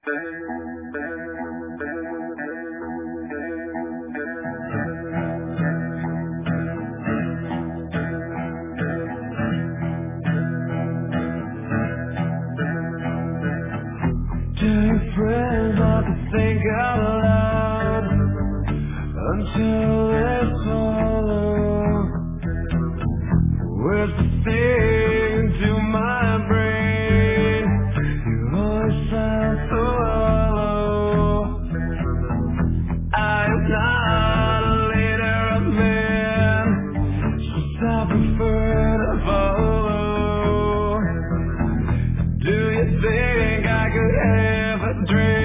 Too afraid not to think out loud until it's all over. Whispering to my brain, your voice sounds so hollow. I'm not a leader of men, so I prefer to follow. Do you think I could have a dream?